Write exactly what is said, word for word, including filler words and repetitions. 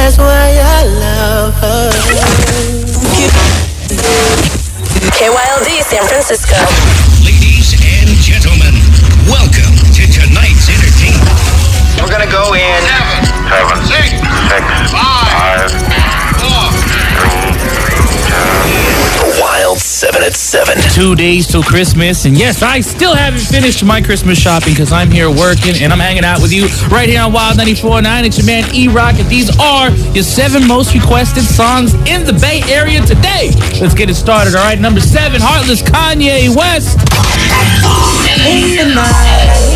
That's why I love her. K Y L D San Francisco. Ladies and gentlemen, welcome to tonight's entertainment. We're gonna go in Seven, six, six, five, five, four, three, Wild seven at seven. Two days till Christmas, and yes, I still haven't finished my Christmas shopping because I'm here working and I'm hanging out with you right here on Wild ninety-four point nine. It's your man E-Rock, and these are your seven most requested songs in the Bay Area today. Let's get it started. All right, number seven, Heartless, Kanye West. In the night.